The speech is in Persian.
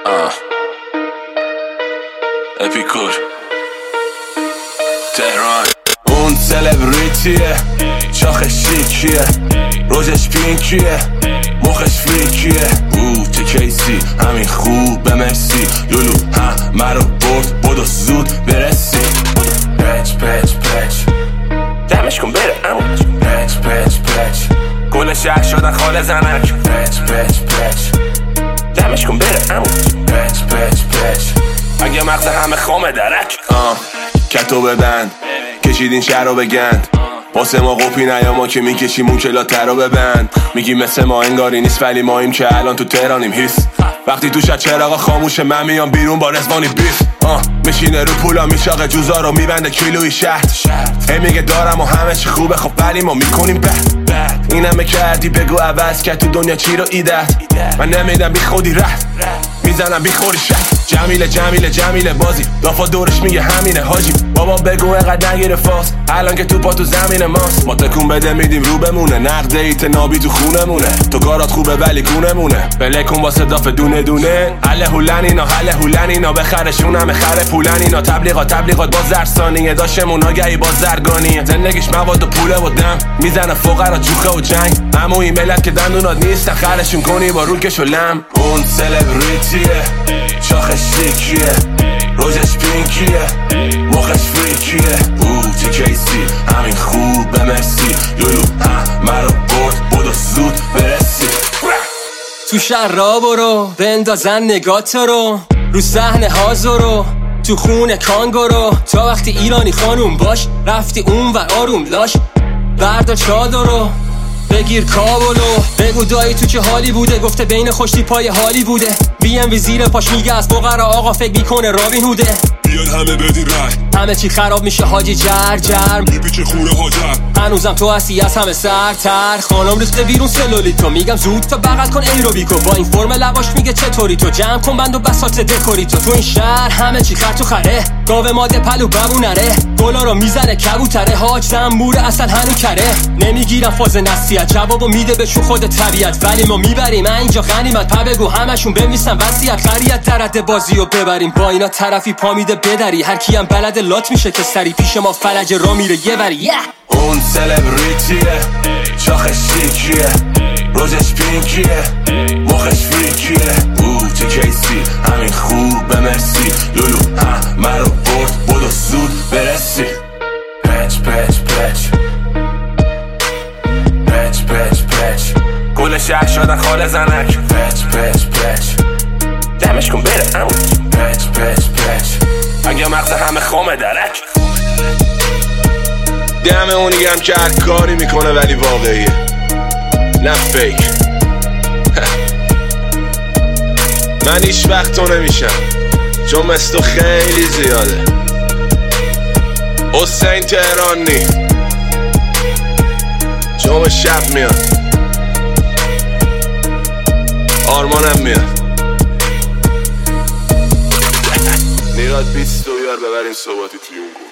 اپیکور تهران. اون سلبریتیه، شاخش شیکیه، روزش پینکیه، مخش فریکیه. تو کیسی همین خوبه مرسی، لولو همه رو برد بدو زود برسی. پچ پچ پچ دمش کن بره اموش. پچ پچ پچ گل شهر شدن خاله زنک. پچ پچ پچ دمش کن بره اموش. پچ پچ پچ اگه مغز همه خامه درک. کتو ببند کشیدین شهر رو بگند، واسه ما قوپی نیا ما که میکشیم اون کلاتر رو ببند. میگی مثل ما انگاری نیست ولی ماییم که الان تو تهرانیم. هیس وقتی تو شد چراغا خاموشه من میام بیرون با رزوانی بیف. میشینه رو پولا میشاقه جوزا رو میبنده کیلوی شهد. هی میگه دارم و همه چی خوبه خب ولی ما میکنیم بد. این همه کردی بگو عوض که تو دنیا چی رو ایدت. من نمیدم بی خودی رد میزنم بی خوری شد. جمیله جمیله جمیله بازی دافا دورش میگه همینه حاجی. بابا بگو اینقدر نگیره فاس الان که تو پا تو زمین ماست. ما تکون بده میدیم رو بمونه، نقد ایت نابی تو خونمونه. تو کارات خوبه ولی گونمونه، بلکن واسه دافه دونه دونه. حله هولن اینا حله هولن اینا بخرشون همه خره پولن اینا. تبلیغات باز زرسانیه داشمون آگهی باز زرگانیه. زندگیش مواد و پوله و دم میزنه فقرا جوخه و جنگ. اما این ملت که دندونات نیستن خرشون کنی با روکش و لم. اون سلبریتیه، شاخش شیکیه، روزش پینکیه، مخش فریکیه. تو کیسی همین خوبه مرسی، لولو همه رو برد بدو زود برسی. تو شهر را برو بندازن نگات رو صحنه هازارو تو خونه کانگورو. تا وقتی ایرانی خانوم باش رفتی اون و آروم لاش. بردار چادرو بگیر کابلو، بگو دایی تو چه حالی بوده. گفته بین خوشتی پای حالی بوده. BMW زیر پاش میگه از فقرا آقا فکر میکنه رابین هوده. بیان همه بدین رای همه چی خراب میشه حاجی جرم میپیچه خونه هاجر. هنوزم تو هستی از همه سرتر. خانم ریخته بیرون سلولی تو میگم زود تا بغل کن ایروبیکو. با این فرم لباش میگه چطوری تو جمع کن بند و بساط دکوری تو این شهر همه چی خر تو خره. گاوه ماده پلو ببونره گلا رو میزنه کبوتره. حاج زنبوره اصلا هنو کره. نمیگیرم فاز نصیحت جوابو میده بهشون خود طبیعت. ولی ما میبریم اینجا غنیمت. پا بگو همشون بمیسن وصیت. خریت درد بازی و ببریم با اینا طرفی پا میده بدری. هر کیم بلد لات میشه که سری پیش ما فلج را میره یه وری. اون سلبریتیه، شاخش شیکیه، روزش پینکیه، مخش فریکیه. تو کیسی همین خوبه مرسی، لولو همه رو برد بدو زود برسی. پچ پچ پچ پچ پچ پچ گل شهر شدن خاله زنک. پچ پچ پچ دمش کن بره اموش. پچ پچ پچ اگه مغز همه خامه درک. دم اونی هم که هر کاری میکنه ولی واقعیه نه فیک. من هیچ وقت تو نمیشم چون مثل تو خیلی زیاده. حسین تهرانی جمعه شب میاد، آرمانم میاد. نیراد 20 بیار ببریم صحباتی تیون.